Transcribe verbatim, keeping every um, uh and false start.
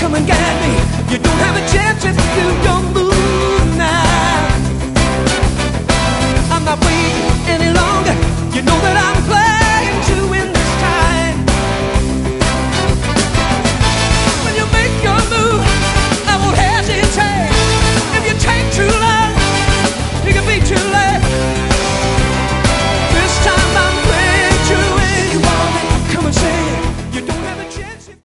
come and get me. You don't have a chance if you don't move.